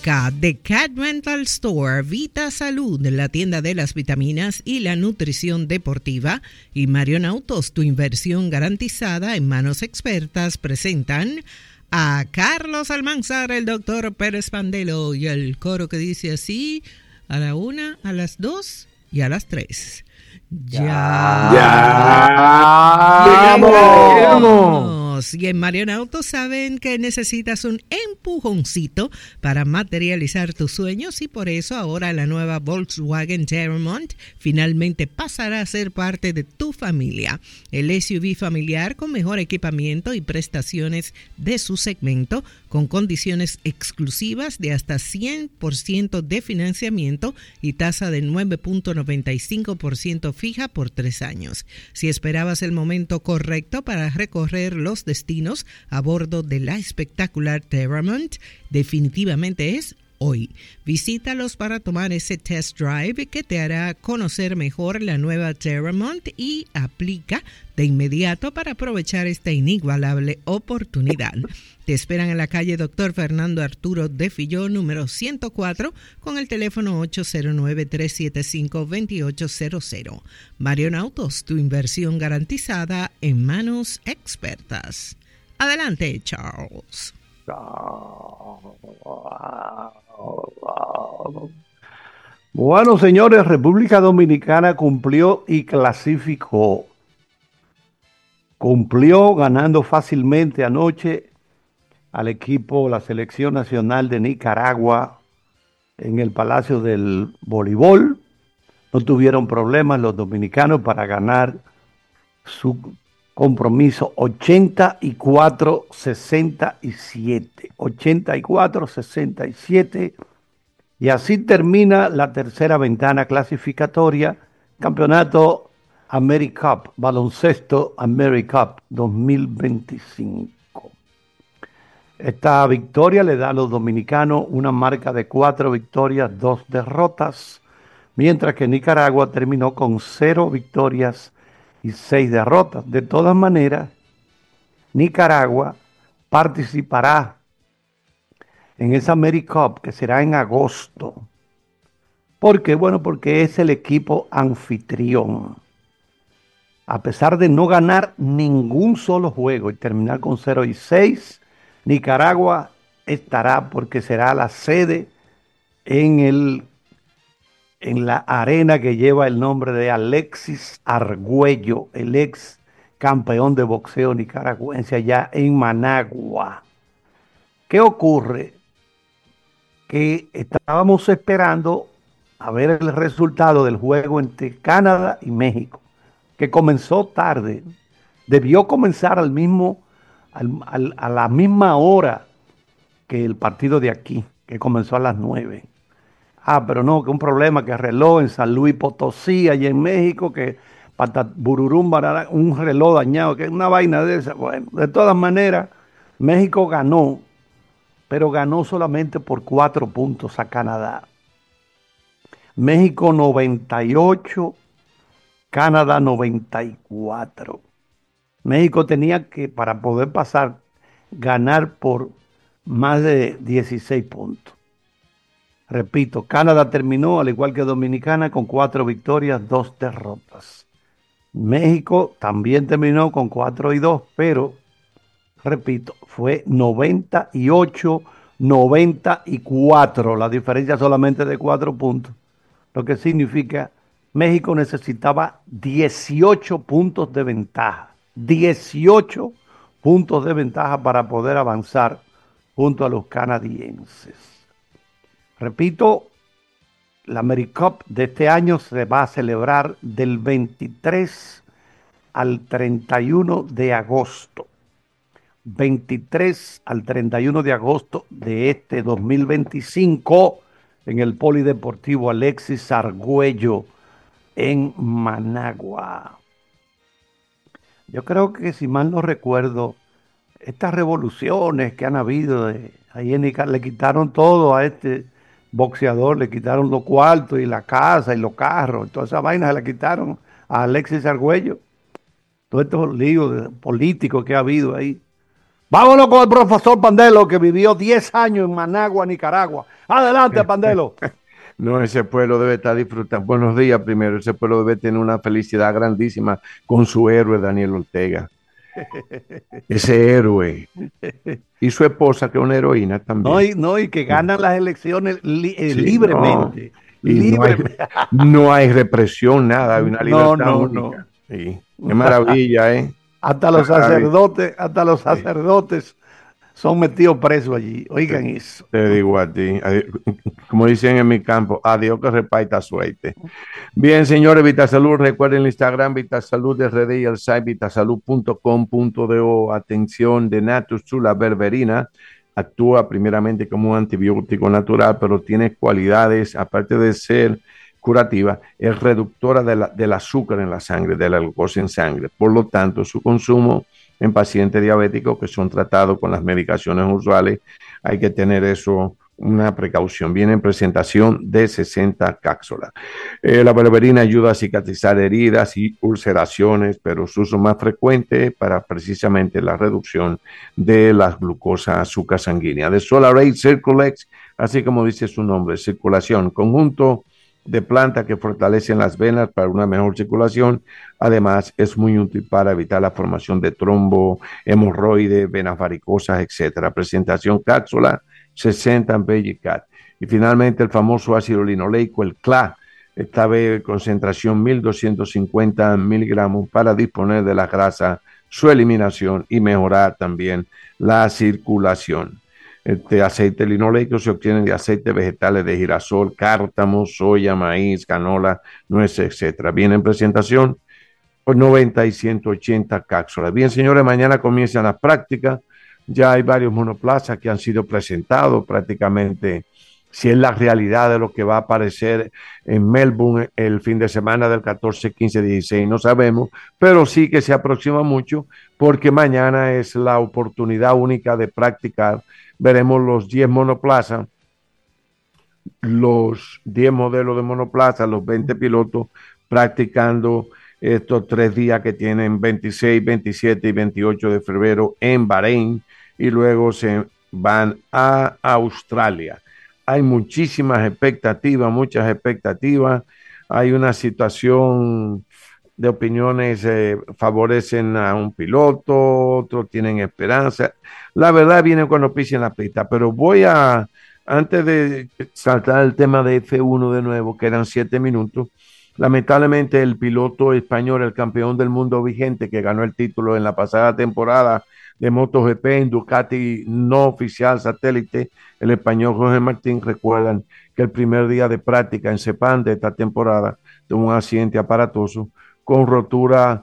cerca de Cat Rental Store, Vita Salud, la tienda de las vitaminas y la nutrición deportiva, y Marion Autos, tu inversión garantizada en manos expertas, presentan a Carlos Almanzar, el doctor Pérez Pandelo, y el coro que dice así: a la 1, a las 2 y a las 3. ¡Llegamos! Y en Marion Auto saben que necesitas un empujoncito para materializar tus sueños, y por eso ahora la nueva Volkswagen Terramont finalmente pasará a ser parte de tu familia. El SUV familiar con mejor equipamiento y prestaciones de su segmento, con condiciones exclusivas de hasta 100% de financiamiento y tasa de 9.95% fija por 3 años. Si esperabas el momento correcto para recorrer los destinos a bordo de la espectacular Terramont, definitivamente es hoy. Visítalos para tomar ese test drive que te hará conocer mejor la nueva Terramont y aplica de inmediato para aprovechar esta inigualable oportunidad. Te esperan en la calle Dr. Fernando Arturo de Filló, número 104, con el teléfono 809-375-2800. Marion Autos, tu inversión garantizada en manos expertas. Adelante, Charles. Bueno, señores, República Dominicana cumplió y clasificó. Cumplió ganando fácilmente anoche al equipo, la selección nacional de Nicaragua, en el Palacio del Voleibol. No tuvieron problemas los dominicanos para ganar su compromiso 84-67. 84-67. Y así termina la tercera ventana clasificatoria, campeonato AmeriCup, baloncesto AmeriCup 2025. Esta victoria le da a los dominicanos una marca de 4 victorias, 2 derrotas, mientras que Nicaragua terminó con 0 victorias y 6 derrotas. De todas maneras, Nicaragua participará en esa AmeriCup que será en agosto. ¿Por qué? Bueno, porque es el equipo anfitrión. A pesar de no ganar ningún solo juego y terminar con 0-6, Nicaragua estará, porque será la sede en la arena que lleva el nombre de Alexis Argüello, el ex campeón de boxeo nicaragüense allá en Managua. ¿Qué ocurre? Que estábamos esperando a ver el resultado del juego entre Canadá y México, que comenzó tarde. Debió comenzar a la misma hora que el partido de aquí, que comenzó a las 9. Pero no, que un problema, que el reloj en San Luis Potosí, allá en México, que Bururum, un reloj dañado, que es una vaina de esa. Bueno, de todas maneras, México ganó, pero ganó solamente por 4 puntos a Canadá. México 98, Canadá 94. México tenía que, para poder pasar, ganar por más de 16 puntos. Repito, Canadá terminó, al igual que Dominicana, con 4 victorias, 2 derrotas. México también terminó con 4-2, pero, repito, fue 98-94, la diferencia solamente de 4 puntos, lo que significa México necesitaba 18 puntos de ventaja, 18 puntos de ventaja para poder avanzar junto a los canadienses. Repito, la AmeriCup de este año se va a celebrar del 23 al 31 de agosto. 23 al 31 de agosto de este 2025 en el Polideportivo Alexis Argüello en Managua. Yo creo que, si mal no recuerdo, estas revoluciones que han habido ahí en Nicaragua, le quitaron todo a este boxeador, le quitaron los cuartos y la casa y los carros, todas esas vainas se la quitaron a Alexis Argüello. Todos estos líos políticos que ha habido ahí. Vámonos con el profesor Pandelo, que vivió 10 años en Managua, Nicaragua. Adelante, Pandelo. No, ese pueblo debe estar disfrutando. Buenos días primero. Ese pueblo debe tener una felicidad grandísima con su héroe, Daniel Ortega. Ese héroe. Y su esposa, que es una heroína también. Y que ganan las elecciones Sí, libremente. No, y no hay represión, nada. Hay una libertad única. Sí, qué maravilla, ¿eh? Hasta los sacerdotes son metidos presos allí. Oigan eso. Te digo a ti, como dicen en mi campo, adiós que reparta suerte. Bien, señores, Vitasalud, recuerden el Instagram, Vitasalud RD y el site vitasalud.com.do. Atención, de Natus, la berberina actúa primeramente como un antibiótico natural, pero tiene cualidades, aparte de ser curativa, es reductora del azúcar en la sangre, de la glucosa en sangre. Por lo tanto, su consumo en pacientes diabéticos que son tratados con las medicaciones usuales, hay que tener eso, una precaución. Viene en presentación de 60 cápsulas. La berberina ayuda a cicatrizar heridas y ulceraciones, pero su uso más frecuente para precisamente la reducción de la glucosa azúcar sanguínea. De Solarate Circulex, así como dice su nombre, circulación, conjunto de plantas que fortalecen las venas para una mejor circulación. Además, es muy útil para evitar la formación de trombo, hemorroides, venas varicosas, etc. Presentación cápsula 60 en Bellicat. Y finalmente el famoso ácido linoleico, el CLA, esta vez concentración 1250 miligramos para disponer de la grasa, su eliminación y mejorar también la circulación. Este aceite linoleico se obtiene de aceites vegetales de girasol, cártamo, soya, maíz, canola, nueces, etc. Viene en presentación por 90 y 180 cápsulas. Bien, señores, mañana comienzan las prácticas. Ya hay varios monoplazas que han sido presentados prácticamente. Si es la realidad de lo que va a aparecer en Melbourne el fin de semana del 14, 15, 16, no sabemos, pero sí que se aproxima mucho porque mañana es la oportunidad única de practicar. Veremos los 10 monoplazas, los 10 modelos de monoplaza, los 20 pilotos practicando estos 3 días que tienen 26, 27 y 28 de febrero en Bahrein y luego se van a Australia. Hay muchísimas expectativas, muchas expectativas. Hay una situación de opiniones, favorecen a un piloto, otros tienen esperanza. La verdad viene cuando pisen la pista, pero antes de saltar el tema de F1 de nuevo, que eran 7 minutos, lamentablemente el piloto español, el campeón del mundo vigente, que ganó el título en la pasada temporada de MotoGP en Ducati no oficial satélite, el español Jorge Martín, recuerdan que el primer día de práctica en Sepang de esta temporada tuvo un accidente aparatoso con rotura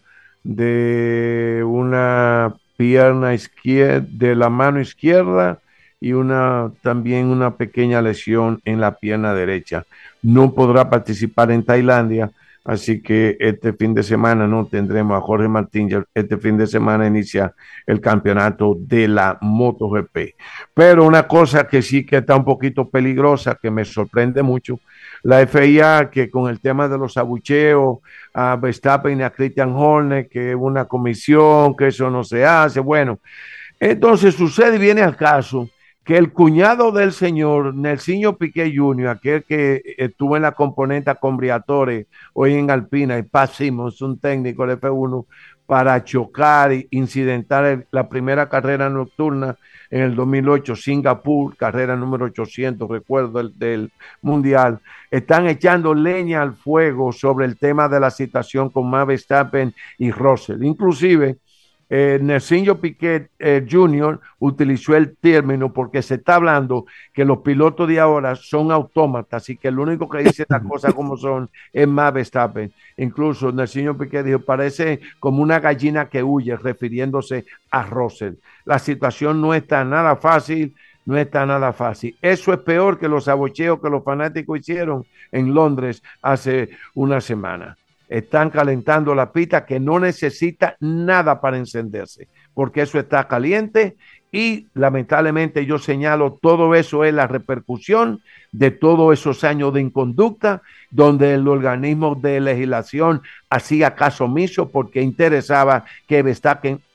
de una pierna izquierda, de la mano izquierda y también una pequeña lesión en la pierna derecha. No podrá participar en Tailandia, así que este fin de semana no tendremos a Jorge Martín. Este fin de semana inicia el campeonato de la MotoGP. Pero una cosa que sí que está un poquito peligrosa, que me sorprende mucho, la FIA, que con el tema de los abucheos a Verstappen y a Christian Horner, que es una comisión, que eso no se hace. Bueno, entonces sucede y viene al caso que el cuñado del señor Nelsinho Piquet Jr., aquel que estuvo en la componente con Briatore hoy en Alpina, y Pat Simmons, un técnico del F1, para chocar e incidentar la primera carrera nocturna en el 2008, Singapur, carrera número 800, recuerdo del Mundial. Están echando leña al fuego sobre el tema de la situación con Max Verstappen y Russell. Inclusive, Nelsinho Piquet Jr. utilizó el término porque se está hablando que los pilotos de ahora son autómatas y que el único que dice las cosas como son es Max Verstappen. Incluso Nelsinho Piquet dijo, parece como una gallina que huye, refiriéndose a Russell. La situación no está nada fácil, no está nada fácil. Eso es peor que los abucheos que los fanáticos hicieron en Londres hace una semana. Están calentando la pista que no necesita nada para encenderse, porque eso está caliente y lamentablemente yo señalo, todo eso es la repercusión de todos esos años de inconducta, donde el organismo de legislación hacía caso omiso porque interesaba que Verstappen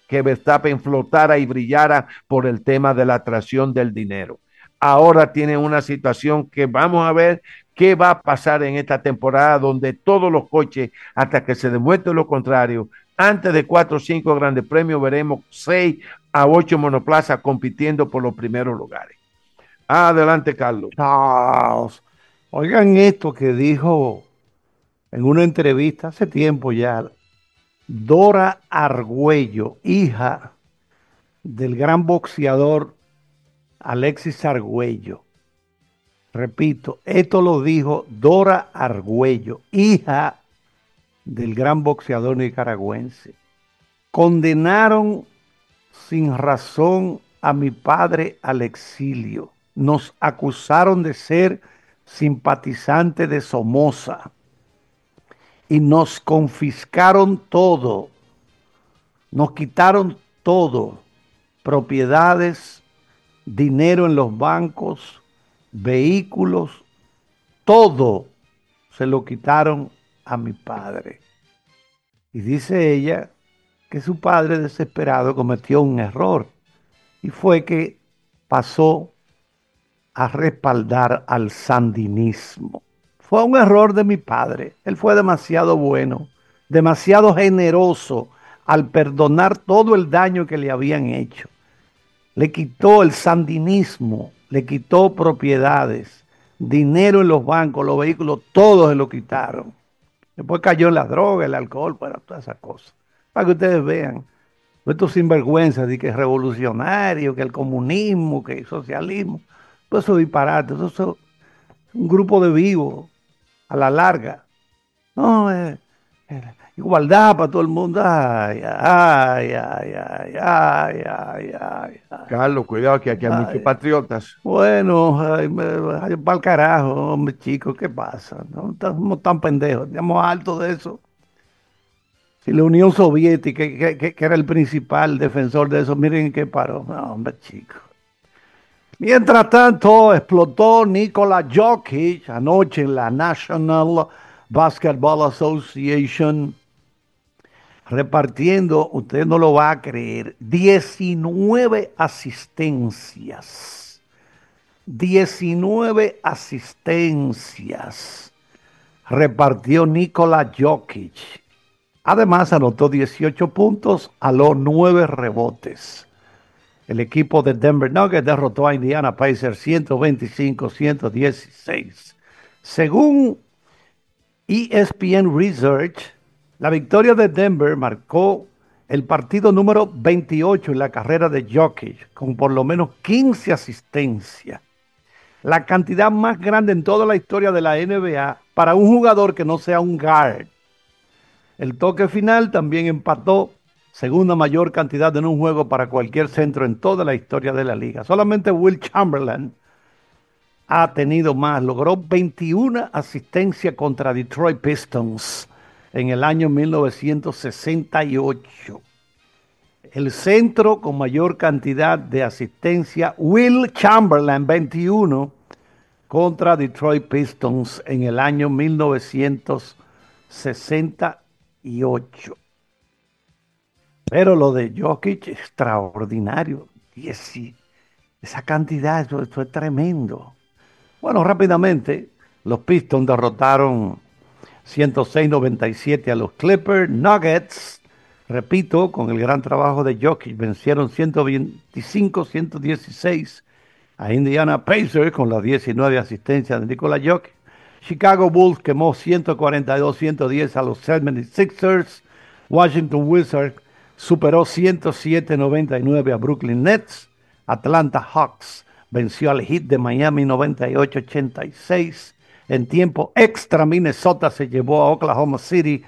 que Verstappen flotara y brillara por el tema de la atracción del dinero. Ahora tiene una situación que vamos a ver qué va a pasar en esta temporada, donde todos los coches, hasta que se demuestre lo contrario, antes de 4 o 5 grandes premios, veremos 6 a 8 monoplazas compitiendo por los primeros lugares. Adelante, Carlos. Charles, oigan esto que dijo en una entrevista hace tiempo ya, Dora Argüello, hija del gran boxeador Alexis Argüello. Repito, esto lo dijo Dora Argüello, hija del gran boxeador nicaragüense. Condenaron sin razón a mi padre al exilio. Nos acusaron de ser simpatizantes de Somoza y nos confiscaron todo. Nos quitaron todo, propiedades, dinero en los bancos, vehículos, todo se lo quitaron a mi padre. Y dice ella que su padre desesperado cometió un error y fue que pasó a respaldar al sandinismo. Fue un error de mi padre. Él fue demasiado bueno, demasiado generoso al perdonar todo el daño que le habían hecho. Le quitó el sandinismo, le quitó propiedades, dinero en los bancos, los vehículos, todos se lo quitaron. Después cayó en la droga, el alcohol, bueno, todas esas cosas. Para que ustedes vean, estos sinvergüenzas de que es revolucionario, que el comunismo, que el socialismo, todo eso es disparate, eso es un grupo de vivos a la larga. No, igualdad para todo el mundo. Ay, ay, ay, ay, ay, ay, ay, ay. Carlos, cuidado que aquí hay muchos patriotas. Bueno, ay, para el carajo, hombre, chicos, ¿qué pasa? No estamos tan pendejos, estamos altos de eso. Si la Unión Soviética, que era el principal defensor de eso, miren en qué paró. No, hombre, chicos. Mientras tanto, explotó Nikola Jokic anoche en la National Basketball Association, repartiendo, usted no lo va a creer, 19 asistencias. 19 asistencias repartió Nikola Jokic. Además, anotó 18 puntos a los 9 rebotes. El equipo de Denver Nuggets derrotó a Indiana Pacers 125-116. Según ESPN Research, la victoria de Denver marcó el partido número 28 en la carrera de Jokic, con por lo menos 15 asistencias. La cantidad más grande en toda la historia de la NBA para un jugador que no sea un guard. El toque final también empató, segunda mayor cantidad en un juego para cualquier centro en toda la historia de la liga. Solamente Will Chamberlain ha tenido más, logró 21 asistencias contra Detroit Pistons en el año 1968. El centro con mayor cantidad de asistencia, Will Chamberlain, 21, contra Detroit Pistons en el año 1968. Pero lo de Jokic, extraordinario. Esa cantidad, eso es tremendo. Bueno, rápidamente, los Pistons derrotaron 106-97 a los Clippers. Nuggets, repito, con el gran trabajo de Jokic, vencieron 125-116 a Indiana Pacers con las 19 asistencias de Nikola Jokic. Chicago Bulls quemó 142-110 a los 76ers. Washington Wizards superó 107-99 a Brooklyn Nets. Atlanta Hawks venció al Heat de Miami 98-86. En tiempo extra, Minnesota se llevó a Oklahoma City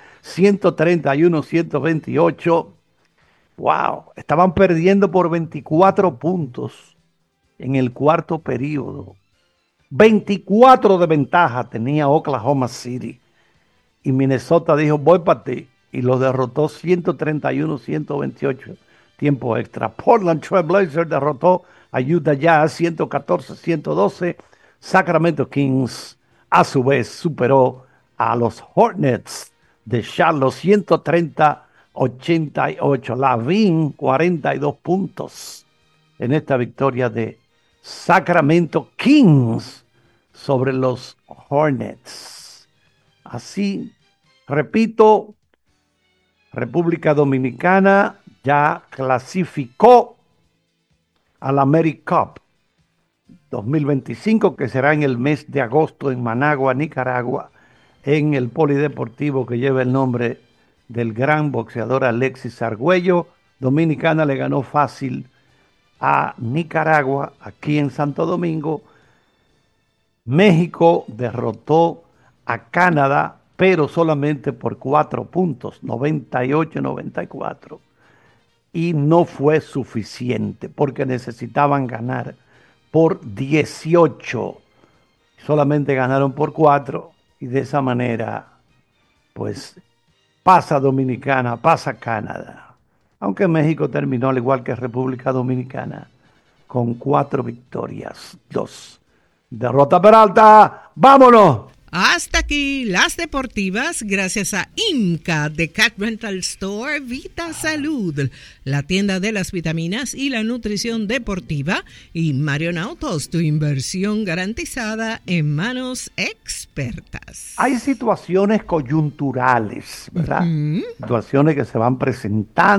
131-128. ¡Wow! Estaban perdiendo por 24 puntos en el cuarto periodo. 24 de ventaja tenía Oklahoma City. Y Minnesota dijo, voy para ti. Y los derrotó 131-128. Tiempo extra. Portland Trail Blazers derrotó a Utah Jazz 114-112. Sacramento Kings a su vez superó a los Hornets de Charlotte 88. Lavin, 42 puntos en esta victoria de Sacramento Kings sobre los Hornets. Así, repito, República Dominicana ya clasificó a la AmeriCup 2025, que será en el mes de agosto en Managua, Nicaragua, en el polideportivo que lleva el nombre del gran boxeador Alexis Argüello. Dominicana le ganó fácil a Nicaragua aquí en Santo Domingo. México derrotó a Canadá, pero solamente por 4 puntos, 98-94. Y no fue suficiente porque necesitaban ganar por 18. Solamente ganaron por 4 y de esa manera, pues, pasa Dominicana, pasa Canadá. Aunque México terminó al igual que República Dominicana con 4 victorias, 2 derrotas. Peralta, ¡vámonos! Hasta aquí las deportivas, gracias a IMCA de Cat Rental Store, Vita Salud, la tienda de las vitaminas y la nutrición deportiva, y Marion Autos, tu inversión garantizada en manos expertas. Hay situaciones coyunturales, ¿verdad? Situaciones que se van presentando.